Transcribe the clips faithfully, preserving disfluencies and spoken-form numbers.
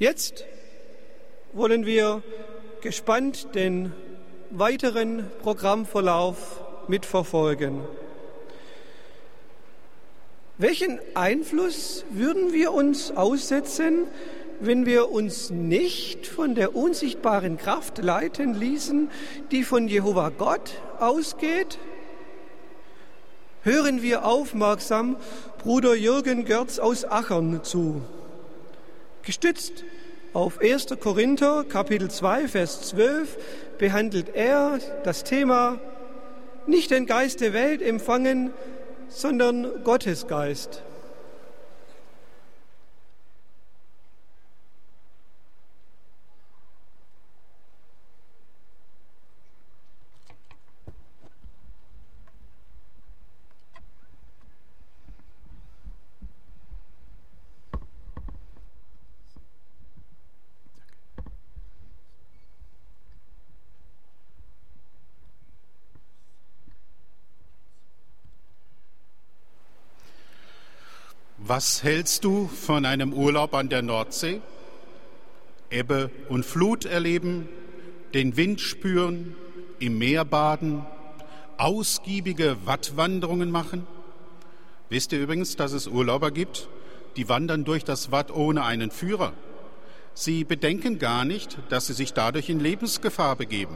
Jetzt wollen wir gespannt den weiteren Programmverlauf mitverfolgen. Welchen Einfluss würden wir uns aussetzen, wenn wir uns nicht von der unsichtbaren Kraft leiten ließen, die von Jehova Gott ausgeht? Hören wir aufmerksam Bruder Jürgen Görz aus Achern zu. Gestützt auf erster Korinther, Kapitel zwei, Vers zwölf, behandelt er das Thema nicht den Geist der Welt empfangen, sondern Gottes Geist. Was hältst du von einem Urlaub an der Nordsee? Ebbe und Flut erleben, den Wind spüren, im Meer baden, ausgiebige Wattwanderungen machen? Wisst ihr übrigens, dass es Urlauber gibt, die wandern durch das Watt ohne einen Führer? Sie bedenken gar nicht, dass sie sich dadurch in Lebensgefahr begeben.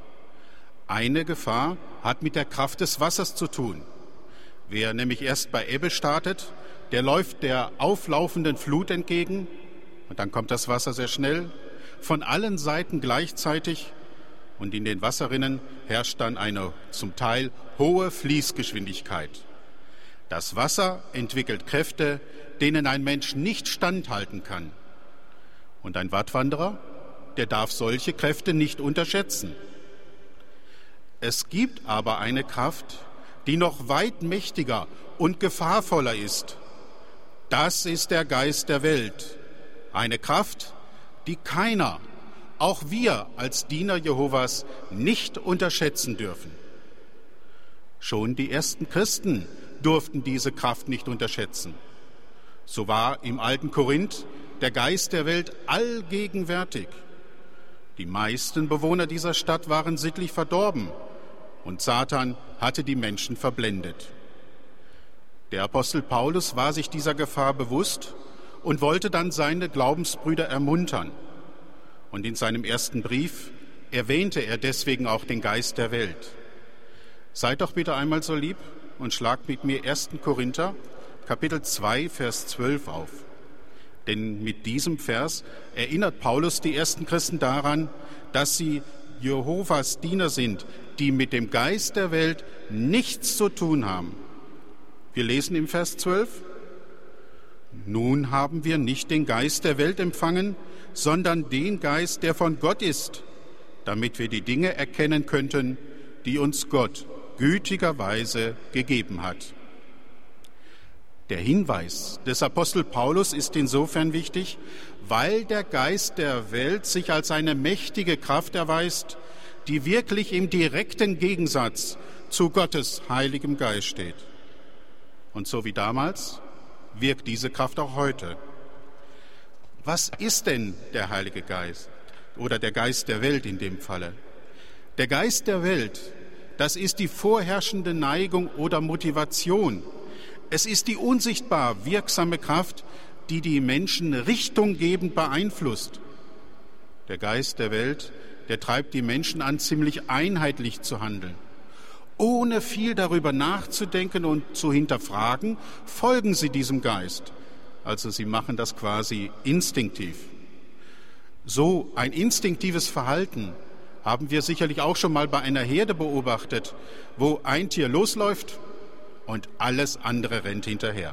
Eine Gefahr hat mit der Kraft des Wassers zu tun. Wer nämlich erst bei Ebbe startet, der läuft der auflaufenden Flut entgegen und dann kommt das Wasser sehr schnell, von allen Seiten gleichzeitig und in den Wasserrinnen herrscht dann eine zum Teil hohe Fließgeschwindigkeit. Das Wasser entwickelt Kräfte, denen ein Mensch nicht standhalten kann. Und ein Wattwanderer, der darf solche Kräfte nicht unterschätzen. Es gibt aber eine Kraft, die noch weit mächtiger und gefahrvoller ist. Das ist der Geist der Welt, eine Kraft, die keiner, auch wir als Diener Jehovas, nicht unterschätzen dürfen. Schon die ersten Christen durften diese Kraft nicht unterschätzen. So war im alten Korinth der Geist der Welt allgegenwärtig. Die meisten Bewohner dieser Stadt waren sittlich verdorben und Satan hatte die Menschen verblendet. Der Apostel Paulus war sich dieser Gefahr bewusst und wollte dann seine Glaubensbrüder ermuntern. Und in seinem ersten Brief erwähnte er deswegen auch den Geist der Welt. Seid doch bitte einmal so lieb und schlagt mit mir erster Korinther, Kapitel zwei, Vers zwölf auf. Denn mit diesem Vers erinnert Paulus die ersten Christen daran, dass sie Jehovas Diener sind, die mit dem Geist der Welt nichts zu tun haben. Wir lesen im Vers zwölf, nun haben wir nicht den Geist der Welt empfangen, sondern den Geist, der von Gott ist, damit wir die Dinge erkennen könnten, die uns Gott gütigerweise gegeben hat. Der Hinweis des Apostel Paulus ist insofern wichtig, weil der Geist der Welt sich als eine mächtige Kraft erweist, die wirklich im direkten Gegensatz zu Gottes heiligem Geist steht. Und so wie damals wirkt diese Kraft auch heute. Was ist denn der Heilige Geist oder der Geist der Welt in dem Falle? Der Geist der Welt, das ist die vorherrschende Neigung oder Motivation. Es ist die unsichtbar wirksame Kraft, die die Menschen richtunggebend beeinflusst. Der Geist der Welt, der treibt die Menschen an, ziemlich einheitlich zu handeln. Ohne viel darüber nachzudenken und zu hinterfragen, folgen sie diesem Geist. Also sie machen das quasi instinktiv. So ein instinktives Verhalten haben wir sicherlich auch schon mal bei einer Herde beobachtet, wo ein Tier losläuft und alles andere rennt hinterher.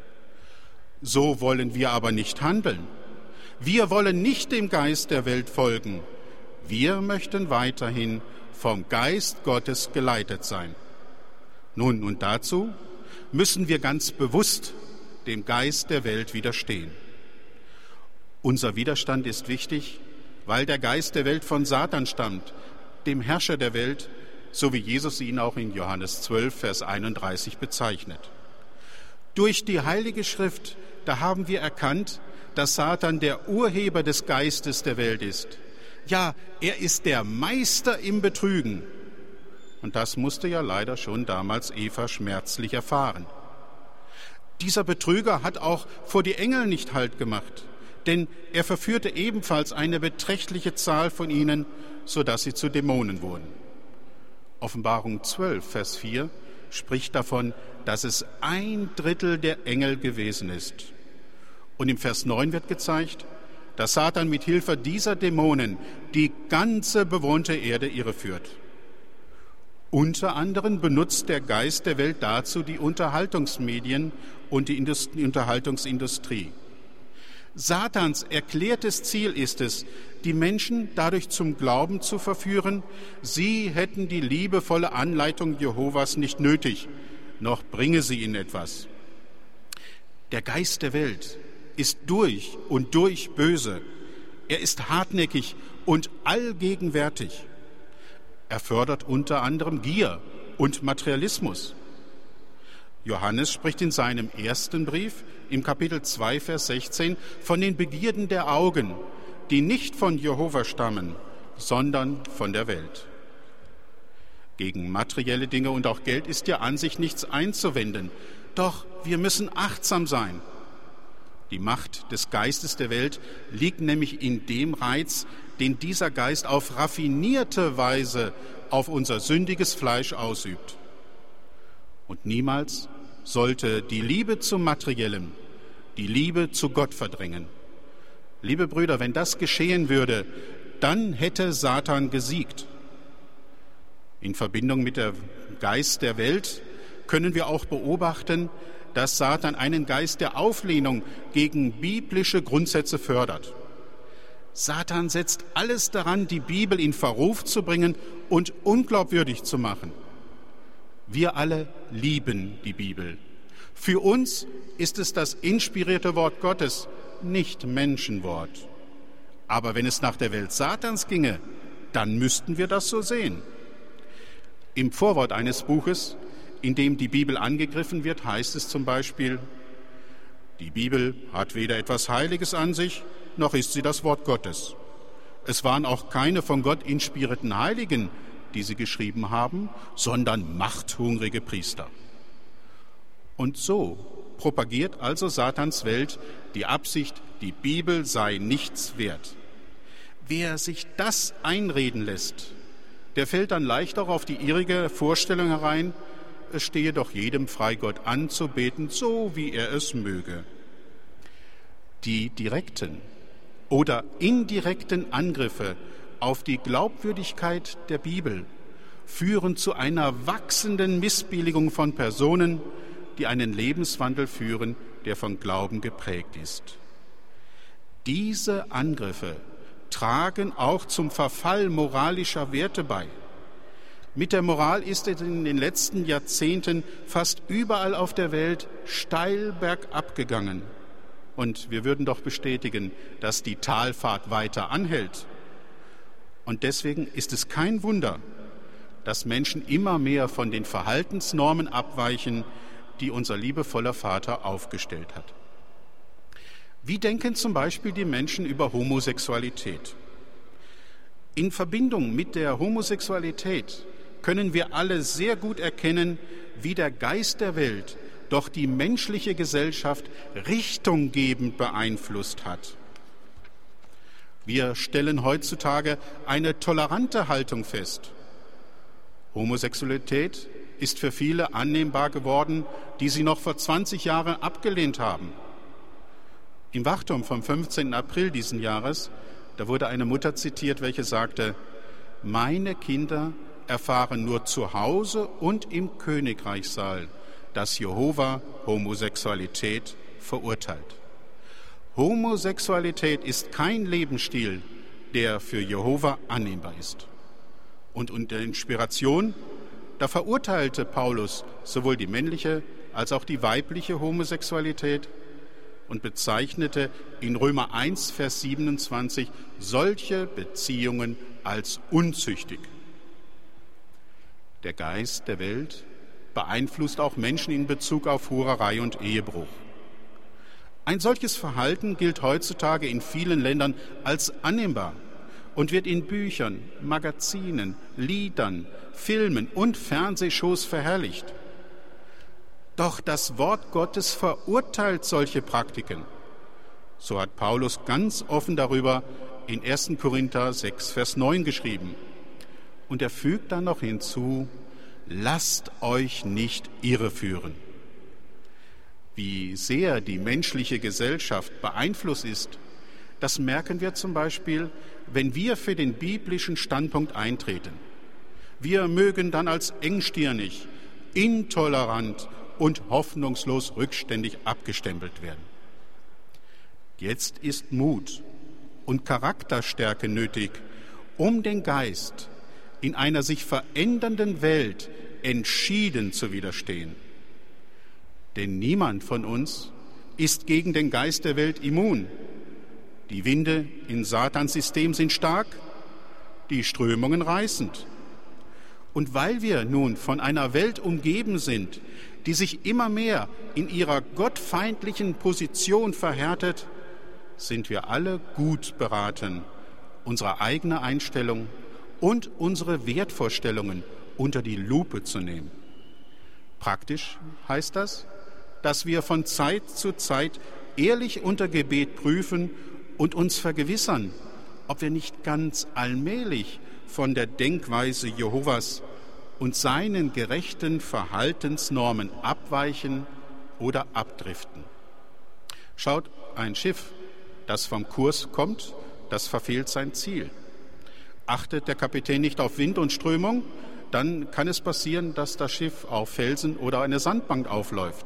So wollen wir aber nicht handeln. Wir wollen nicht dem Geist der Welt folgen. Wir möchten weiterhin vom Geist Gottes geleitet sein. Nun, und dazu müssen wir ganz bewusst dem Geist der Welt widerstehen. Unser Widerstand ist wichtig, weil der Geist der Welt von Satan stammt, dem Herrscher der Welt, so wie Jesus ihn auch in Johannes zwölf, Vers einunddreißig bezeichnet. Durch die Heilige Schrift, da haben wir erkannt, dass Satan der Urheber des Geistes der Welt ist. Ja, er ist der Meister im Betrügen. Und das musste ja leider schon damals Eva schmerzlich erfahren. Dieser Betrüger hat auch vor die Engel nicht Halt gemacht, denn er verführte ebenfalls eine beträchtliche Zahl von ihnen, sodass sie zu Dämonen wurden. Offenbarung zwölf, Vers vier spricht davon, dass es ein Drittel der Engel gewesen ist. Und im Vers neun wird gezeigt, dass Satan mit Hilfe dieser Dämonen die ganze bewohnte Erde irreführt. Unter anderem benutzt der Geist der Welt dazu die Unterhaltungsmedien und die Indust- Unterhaltungsindustrie. Satans erklärtes Ziel ist es, die Menschen dadurch zum Glauben zu verführen, sie hätten die liebevolle Anleitung Jehovas nicht nötig, noch bringe sie ihnen etwas. Der Geist der Welt ist durch und durch böse. Er ist hartnäckig und allgegenwärtig. Er fördert unter anderem Gier und Materialismus. Johannes spricht in seinem ersten Brief im Kapitel zwei, Vers sechzehn von den Begierden der Augen, die nicht von Jehova stammen, sondern von der Welt. Gegen materielle Dinge und auch Geld ist ja an sich nichts einzuwenden. Doch wir müssen achtsam sein. Die Macht des Geistes der Welt liegt nämlich in dem Reiz, den dieser Geist auf raffinierte Weise auf unser sündiges Fleisch ausübt. Und niemals sollte die Liebe zum Materiellen die Liebe zu Gott verdrängen. Liebe Brüder, wenn das geschehen würde, dann hätte Satan gesiegt. In Verbindung mit dem Geist der Welt können wir auch beobachten, dass Satan einen Geist der Auflehnung gegen biblische Grundsätze fördert. Satan setzt alles daran, die Bibel in Verruf zu bringen und unglaubwürdig zu machen. Wir alle lieben die Bibel. Für uns ist es das inspirierte Wort Gottes, nicht Menschenwort. Aber wenn es nach der Welt Satans ginge, dann müssten wir das so sehen. Im Vorwort eines Buches, in dem die Bibel angegriffen wird, heißt es zum Beispiel: Die Bibel hat weder etwas Heiliges an sich, noch ist sie das Wort Gottes. Es waren auch keine von Gott inspirierten Heiligen, die sie geschrieben haben, sondern machthungrige Priester. Und so propagiert also Satans Welt die Absicht, die Bibel sei nichts wert. Wer sich das einreden lässt, der fällt dann leicht auch auf die irrige Vorstellung herein, es stehe doch jedem frei, Gott anzubeten, so wie er es möge. Die direkten oder indirekten Angriffe auf die Glaubwürdigkeit der Bibel führen zu einer wachsenden Missbilligung von Personen, die einen Lebenswandel führen, der von Glauben geprägt ist. Diese Angriffe tragen auch zum Verfall moralischer Werte bei. Mit der Moral ist es in den letzten Jahrzehnten fast überall auf der Welt steil bergab gegangen. Und wir würden doch bestätigen, dass die Talfahrt weiter anhält. Und deswegen ist es kein Wunder, dass Menschen immer mehr von den Verhaltensnormen abweichen, die unser liebevoller Vater aufgestellt hat. Wie denken zum Beispiel die Menschen über Homosexualität? In Verbindung mit der Homosexualität können wir alle sehr gut erkennen, wie der Geist der Welt doch die menschliche Gesellschaft richtunggebend beeinflusst hat. Wir stellen heutzutage eine tolerante Haltung fest. Homosexualität ist für viele annehmbar geworden, die sie noch vor zwanzig Jahren abgelehnt haben. Im Wachturm vom fünfzehnten April diesen Jahres, da wurde eine Mutter zitiert, welche sagte: Meine Kinder erfahren nur zu Hause und im Königreichssaal, dass Jehova Homosexualität verurteilt. Homosexualität ist kein Lebensstil, der für Jehova annehmbar ist. Und unter Inspiration, da verurteilte Paulus sowohl die männliche als auch die weibliche Homosexualität und bezeichnete in Römer eins, Vers siebenundzwanzig solche Beziehungen als unzüchtig. Der Geist der Welt beeinflusst auch Menschen in Bezug auf Hurerei und Ehebruch. Ein solches Verhalten gilt heutzutage in vielen Ländern als annehmbar und wird in Büchern, Magazinen, Liedern, Filmen und Fernsehshows verherrlicht. Doch das Wort Gottes verurteilt solche Praktiken. So hat Paulus ganz offen darüber in ersten Korinther sechs, Vers neun geschrieben. Und er fügt dann noch hinzu, lasst euch nicht irreführen. Wie sehr die menschliche Gesellschaft beeinflusst ist, das merken wir zum Beispiel, wenn wir für den biblischen Standpunkt eintreten. Wir mögen dann als engstirnig, intolerant und hoffnungslos rückständig abgestempelt werden. Jetzt ist Mut und Charakterstärke nötig, um den Geist in einer sich verändernden Welt entschieden zu widerstehen. Denn niemand von uns ist gegen den Geist der Welt immun. Die Winde in Satans System sind stark, die Strömungen reißend. Und weil wir nun von einer Welt umgeben sind, die sich immer mehr in ihrer gottfeindlichen Position verhärtet, sind wir alle gut beraten, unsere eigene Einstellung und unsere Wertvorstellungen unter die Lupe zu nehmen. Praktisch heißt das, dass wir von Zeit zu Zeit ehrlich unter Gebet prüfen und uns vergewissern, ob wir nicht ganz allmählich von der Denkweise Jehovas und seinen gerechten Verhaltensnormen abweichen oder abdriften. Schaut, ein Schiff, das vom Kurs kommt, das verfehlt sein Ziel. Achtet der Kapitän nicht auf Wind und Strömung, dann kann es passieren, dass das Schiff auf Felsen oder eine Sandbank aufläuft.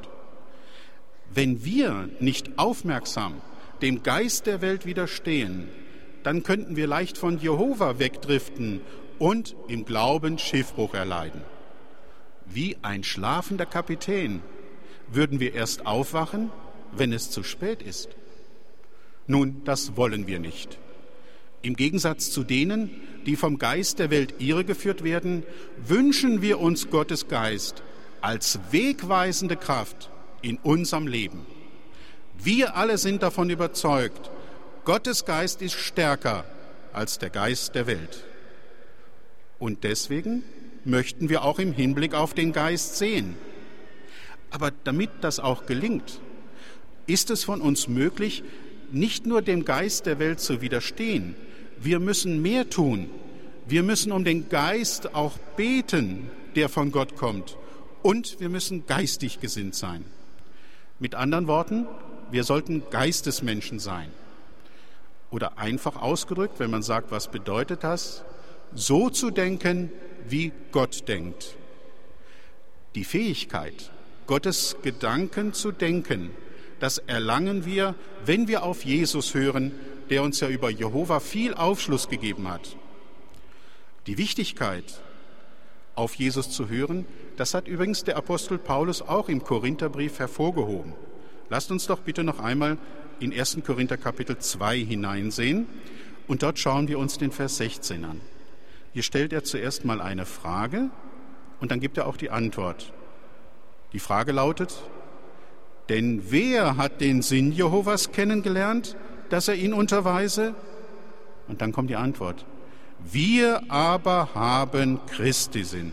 Wenn wir nicht aufmerksam dem Geist der Welt widerstehen, dann könnten wir leicht von Jehova wegdriften und im Glauben Schiffbruch erleiden. Wie ein schlafender Kapitän würden wir erst aufwachen, wenn es zu spät ist. Nun, das wollen wir nicht. Im Gegensatz zu denen, die vom Geist der Welt irregeführt werden, wünschen wir uns Gottes Geist als wegweisende Kraft in unserem Leben. Wir alle sind davon überzeugt, Gottes Geist ist stärker als der Geist der Welt. Und deswegen möchten wir auch im Hinblick auf den Geist sehen. Aber damit das auch gelingt, ist es von uns möglich, nicht nur dem Geist der Welt zu widerstehen, wir müssen mehr tun. Wir müssen um den Geist auch beten, der von Gott kommt. Und wir müssen geistig gesinnt sein. Mit anderen Worten, wir sollten Geistesmenschen sein. Oder einfach ausgedrückt, wenn man sagt, was bedeutet das? So zu denken, wie Gott denkt. Die Fähigkeit, Gottes Gedanken zu denken, das erlangen wir, wenn wir auf Jesus hören, der uns ja über Jehova viel Aufschluss gegeben hat. Die Wichtigkeit, auf Jesus zu hören, das hat übrigens der Apostel Paulus auch im Korintherbrief hervorgehoben. Lasst uns doch bitte noch einmal in ersten Korinther Kapitel zwei hineinsehen und dort schauen wir uns den Vers sechzehn an. Hier stellt er zuerst mal eine Frage und dann gibt er auch die Antwort. Die Frage lautet, denn wer hat den Sinn Jehovas kennengelernt, dass er ihn unterweise? Und dann kommt die Antwort. Wir aber haben Christi Sinn.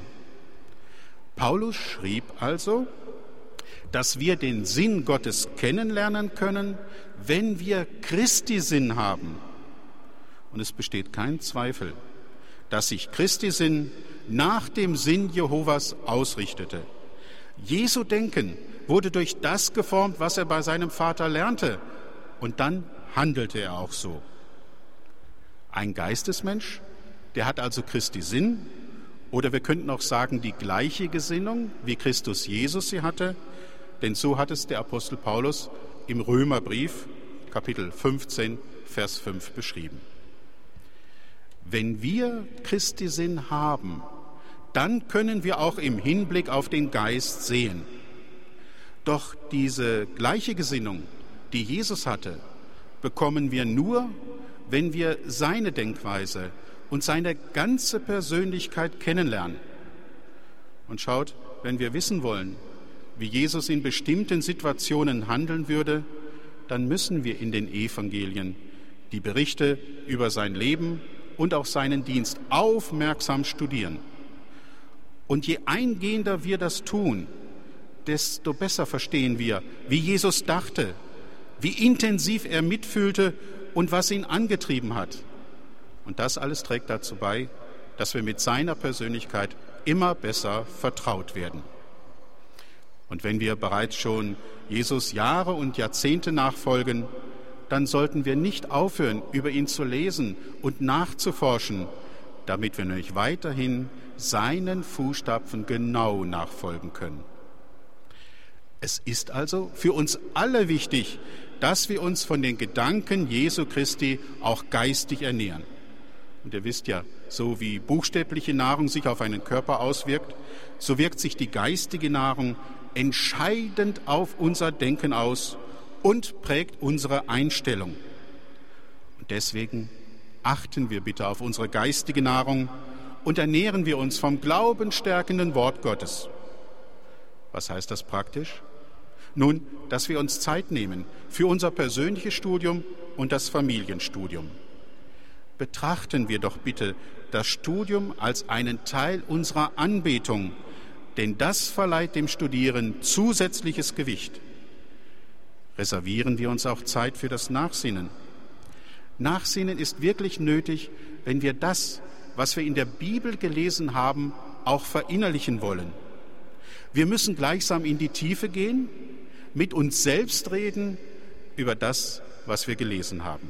Paulus schrieb also, dass wir den Sinn Gottes kennenlernen können, wenn wir Christi Sinn haben. Und es besteht kein Zweifel, dass sich Christi Sinn nach dem Sinn Jehovas ausrichtete. Jesu Denken wurde durch das geformt, was er bei seinem Vater lernte. Und dann handelte er auch so. Ein Geistesmensch, der hat also Christi Sinn, oder wir könnten auch sagen, die gleiche Gesinnung, wie Christus Jesus sie hatte, denn so hat es der Apostel Paulus im Römerbrief, Kapitel fünfzehn, Vers fünf beschrieben. Wenn wir Christi Sinn haben, dann können wir auch im Hinblick auf den Geist sehen. Doch diese gleiche Gesinnung, die Jesus hatte, bekommen wir nur, wenn wir seine Denkweise und seine ganze Persönlichkeit kennenlernen. Und schaut, wenn wir wissen wollen, wie Jesus in bestimmten Situationen handeln würde, dann müssen wir in den Evangelien die Berichte über sein Leben und auch seinen Dienst aufmerksam studieren. Und je eingehender wir das tun, desto besser verstehen wir, wie Jesus dachte, wie intensiv er mitfühlte und was ihn angetrieben hat. Und das alles trägt dazu bei, dass wir mit seiner Persönlichkeit immer besser vertraut werden. Und wenn wir bereits schon Jesus Jahre und Jahrzehnte nachfolgen, dann sollten wir nicht aufhören, über ihn zu lesen und nachzuforschen, damit wir nämlich weiterhin seinen Fußstapfen genau nachfolgen können. Es ist also für uns alle wichtig, dass wir uns von den Gedanken Jesu Christi auch geistig ernähren. Und ihr wisst ja, so wie buchstäbliche Nahrung sich auf einen Körper auswirkt, so wirkt sich die geistige Nahrung entscheidend auf unser Denken aus und prägt unsere Einstellung. Und deswegen achten wir bitte auf unsere geistige Nahrung und ernähren wir uns vom glaubensstärkenden Wort Gottes. Was heißt das praktisch? Nun, dass wir uns Zeit nehmen für unser persönliches Studium und das Familienstudium. Betrachten wir doch bitte das Studium als einen Teil unserer Anbetung, denn das verleiht dem Studieren zusätzliches Gewicht. Reservieren wir uns auch Zeit für das Nachsinnen. Nachsinnen ist wirklich nötig, wenn wir das, was wir in der Bibel gelesen haben, auch verinnerlichen wollen. Wir müssen gleichsam in die Tiefe gehen, mit uns selbst reden über das, was wir gelesen haben.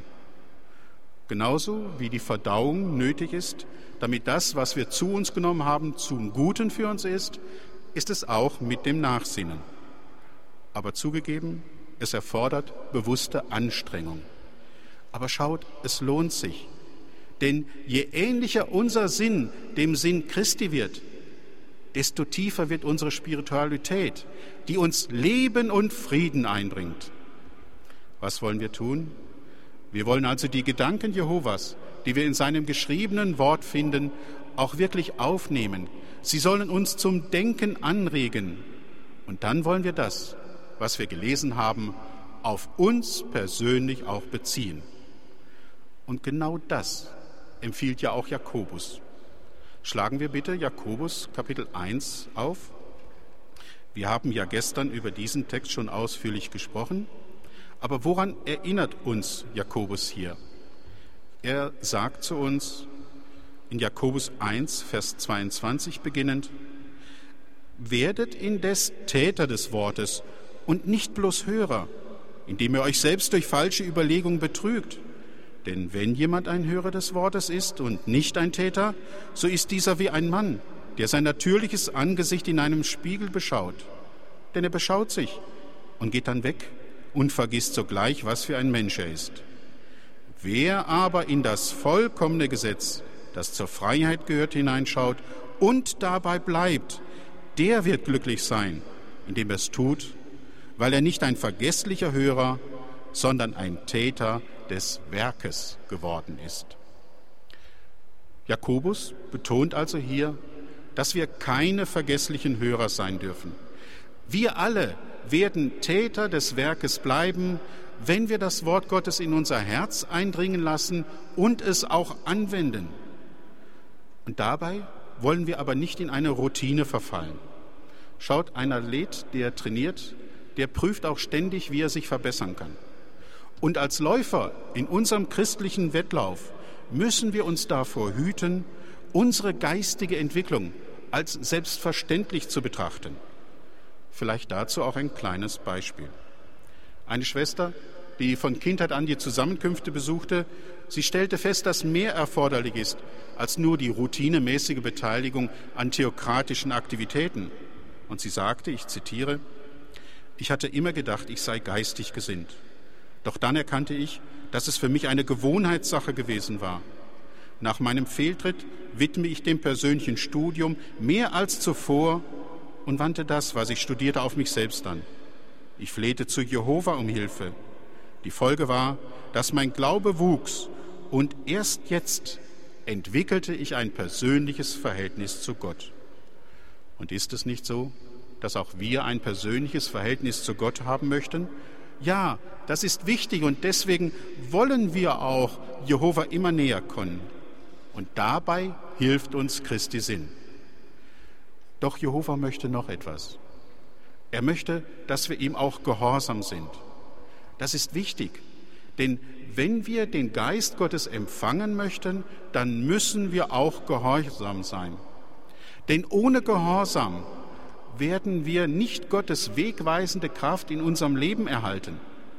Genauso wie die Verdauung nötig ist, damit das, was wir zu uns genommen haben, zum Guten für uns ist, ist es auch mit dem Nachsinnen. Aber zugegeben, es erfordert bewusste Anstrengung. Aber schaut, es lohnt sich. Denn je ähnlicher unser Sinn dem Sinn Christi wird, desto tiefer wird unsere Spiritualität, die uns Leben und Frieden einbringt. Was wollen wir tun? Wir wollen also die Gedanken Jehovas, die wir in seinem geschriebenen Wort finden, auch wirklich aufnehmen. Sie sollen uns zum Denken anregen. Und dann wollen wir das, was wir gelesen haben, auf uns persönlich auch beziehen. Und genau das empfiehlt ja auch Jakobus. Schlagen wir bitte Jakobus Kapitel eins auf. Wir haben ja gestern über diesen Text schon ausführlich gesprochen. Aber woran erinnert uns Jakobus hier? Er sagt zu uns in Jakobus eins, Vers zweiundzwanzig beginnend: Werdet indes Täter des Wortes und nicht bloß Hörer, indem ihr euch selbst durch falsche Überlegungen betrügt. Denn wenn jemand ein Hörer des Wortes ist und nicht ein Täter, so ist dieser wie ein Mann, der sein natürliches Angesicht in einem Spiegel beschaut. Denn er beschaut sich und geht dann weg und vergisst sogleich, was für ein Mensch er ist. Wer aber in das vollkommene Gesetz, das zur Freiheit gehört, hineinschaut und dabei bleibt, der wird glücklich sein, indem er es tut, weil er nicht ein vergesslicher Hörer, sondern ein Täter des Werkes geworden ist. Jakobus betont also hier, dass wir keine vergesslichen Hörer sein dürfen. Wir alle werden Täter des Werkes bleiben, wenn wir das Wort Gottes in unser Herz eindringen lassen und es auch anwenden. Und dabei wollen wir aber nicht in eine Routine verfallen. Schaut, ein Athlet, der trainiert, der prüft auch ständig, wie er sich verbessern kann. Und als Läufer in unserem christlichen Wettlauf müssen wir uns davor hüten, unsere geistige Entwicklung als selbstverständlich zu betrachten. Vielleicht dazu auch ein kleines Beispiel. Eine Schwester, die von Kindheit an die Zusammenkünfte besuchte, sie stellte fest, dass mehr erforderlich ist als nur die routinemäßige Beteiligung an theokratischen Aktivitäten. Und sie sagte, ich zitiere: Ich hatte immer gedacht, ich sei geistig gesinnt. Doch dann erkannte ich, dass es für mich eine Gewohnheitssache gewesen war. Nach meinem Fehltritt widme ich dem persönlichen Studium mehr als zuvor und wandte das, was ich studierte, auf mich selbst an. Ich flehte zu Jehova um Hilfe. Die Folge war, dass mein Glaube wuchs und erst jetzt entwickelte ich ein persönliches Verhältnis zu Gott. Und ist es nicht so, dass auch wir ein persönliches Verhältnis zu Gott haben möchten, Ja, das ist wichtig und deswegen wollen wir auch Jehova immer näher kommen. Und dabei hilft uns Christi Sinn. Doch Jehova möchte noch etwas. Er möchte, dass wir ihm auch gehorsam sind. Das ist wichtig, denn wenn wir den Geist Gottes empfangen möchten, dann müssen wir auch gehorsam sein. Denn ohne Gehorsam werden wir nicht Gottes wegweisende Kraft in unserem Leben erhalten.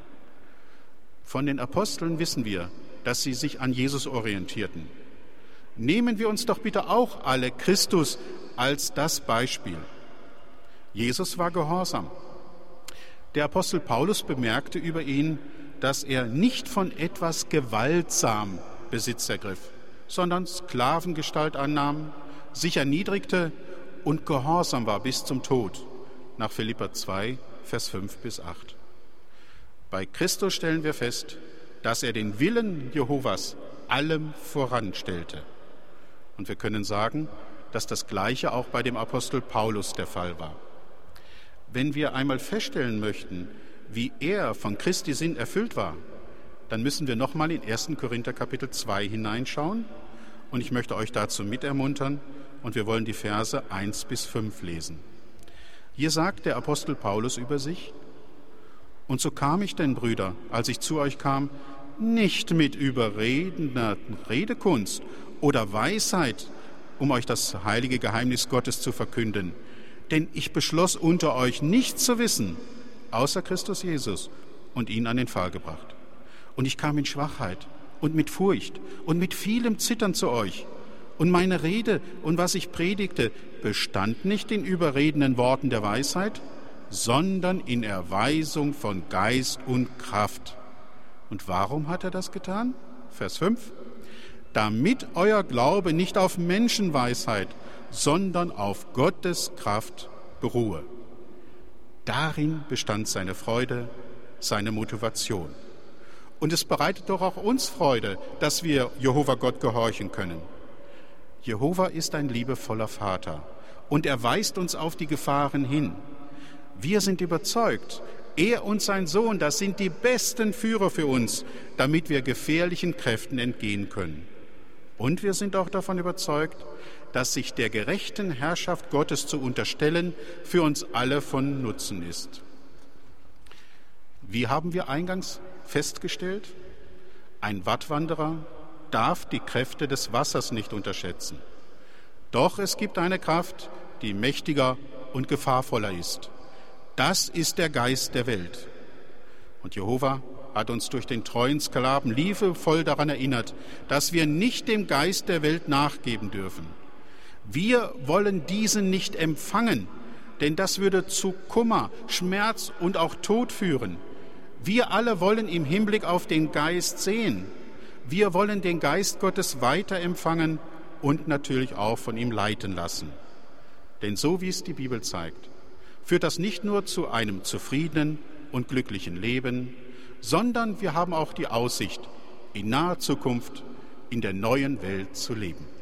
Von den Aposteln wissen wir, dass sie sich an Jesus orientierten. Nehmen wir uns doch bitte auch alle Christus als das Beispiel. Jesus war gehorsam. Der Apostel Paulus bemerkte über ihn, dass er nicht von etwas gewaltsam Besitz ergriff, sondern Sklavengestalt annahm, sich erniedrigte und gehorsam war bis zum Tod, nach Philipper zwei, Vers fünf bis acht. Bei Christus stellen wir fest, dass er den Willen Jehovas allem voranstellte. Und wir können sagen, dass das Gleiche auch bei dem Apostel Paulus der Fall war. Wenn wir einmal feststellen möchten, wie er von Christi Sinn erfüllt war, dann müssen wir nochmal in ersten Korinther Kapitel zwei hineinschauen. Und ich möchte euch dazu mitermuntern und wir wollen die Verse eins bis fünf lesen. Hier sagt der Apostel Paulus über sich: Und so kam ich denn, Brüder, als ich zu euch kam, nicht mit überredender Redekunst oder Weisheit, um euch das heilige Geheimnis Gottes zu verkünden. Denn ich beschloss unter euch nichts zu wissen, außer Christus Jesus und ihn an den Pfahl gebracht. Und ich kam in Schwachheit und mit Furcht und mit vielem Zittern zu euch. Und meine Rede und was ich predigte, bestand nicht in überredenden Worten der Weisheit, sondern in Erweisung von Geist und Kraft. Und warum hat er das getan? Vers fünf. Damit euer Glaube nicht auf Menschenweisheit, sondern auf Gottes Kraft beruhe. Darin bestand seine Freude, seine Motivation. Und es bereitet doch auch uns Freude, dass wir Jehova Gott gehorchen können. Jehova ist ein liebevoller Vater und er weist uns auf die Gefahren hin. Wir sind überzeugt, er und sein Sohn, das sind die besten Führer für uns, damit wir gefährlichen Kräften entgehen können. Und wir sind auch davon überzeugt, dass sich der gerechten Herrschaft Gottes zu unterstellen für uns alle von Nutzen ist. Wie haben wir eingangs festgestellt? Ein Wattwanderer darf die Kräfte des Wassers nicht unterschätzen. Doch es gibt eine Kraft, die mächtiger und gefahrvoller ist. Das ist der Geist der Welt. Und Jehova hat uns durch den treuen Sklaven liebevoll daran erinnert, dass wir nicht dem Geist der Welt nachgeben dürfen. Wir wollen diesen nicht empfangen, denn das würde zu Kummer, Schmerz und auch Tod führen. Wir alle wollen im Hinblick auf den Geist sehen. Wir wollen den Geist Gottes weiter empfangen und natürlich auch von ihm leiten lassen. Denn so wie es die Bibel zeigt, führt das nicht nur zu einem zufriedenen und glücklichen Leben, sondern wir haben auch die Aussicht, in naher Zukunft in der neuen Welt zu leben.